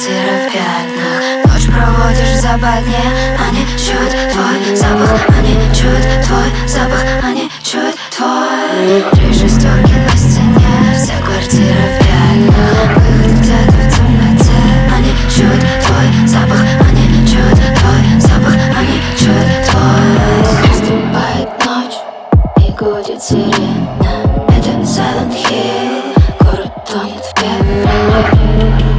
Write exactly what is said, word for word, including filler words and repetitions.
квартира в пятнах. Ночь проводишь в западне, они чуют твой запах, они чуют твой запах, они чуют твой. Три шестерки на стене, вся квартира в пятнах. Выход где-то в темноте, они чуют твой запах, они чуют твой запах, они чуют твой. Наступает ночь и гудит сирена. Это Silent Hill, город тонет в пепле.